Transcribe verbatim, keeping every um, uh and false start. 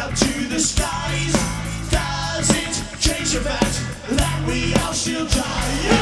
up to the skies. Does it change the fact that we all still try?